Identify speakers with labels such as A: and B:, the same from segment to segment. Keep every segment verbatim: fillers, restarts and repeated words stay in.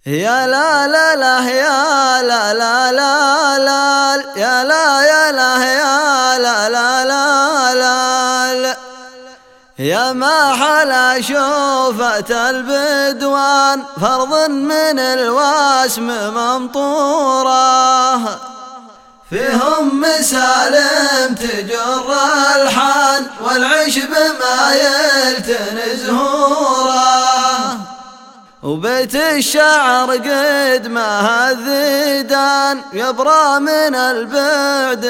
A: يا لا لا لا يا لا لا لا لا يا لا يا لا يا لا لا لا لا يا ما حلا شوفة البدوان فرض من الواسم ممطورة فيهم مسالم تجر الحان والعش بما يلتن زهوره وبيت الشعر قد ما الذيدان يبرى من البعد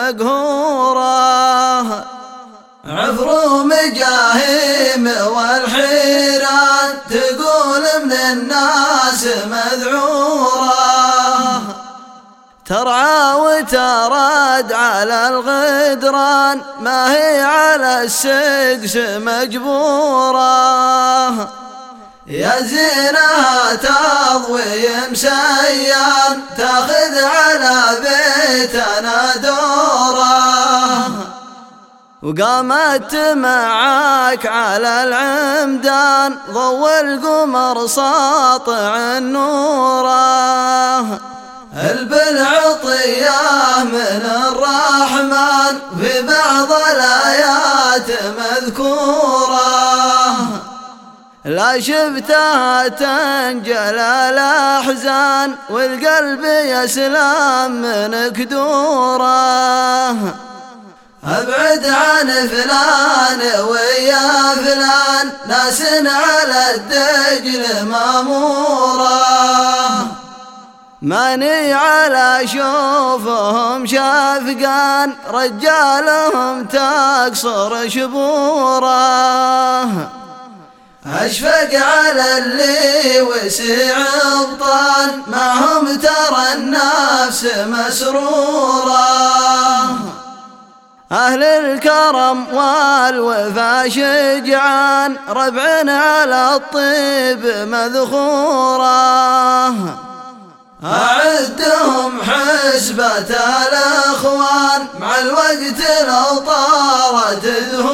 A: مقهوره عفرو مجاهيم والحيران تقول من الناس مذعوره ترعى وتراد على الغدران ما هي على السقس مجبوره يا زينها تضوي مسيان تاخذ على بيتنا دوره وقامت معاك على العمدان ضوى القمر ساطع النوره البالعطية من الرحمن في بعض الآيات مذكورة لا شفتها تنجل الأحزان والقلب يسلم من كدوره أبعد عن فلان ويا فلان ناس على الدجل مامورة ماني على شوفهم شافقان رجالهم تقصر شبوره أشفق على اللي وسع ابطان معهم ترى النفس مسرورة أهل الكرم والوفا شجعان ربع على الطيب مذخورة أعدهم حسبة الأخوان مع الوقت لو طارت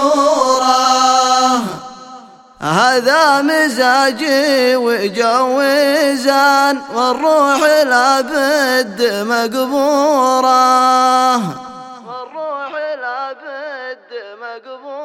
A: ظهوره هذا مزاجي وجوزان والروح لابد مقبوره والروح لابد مقبوره.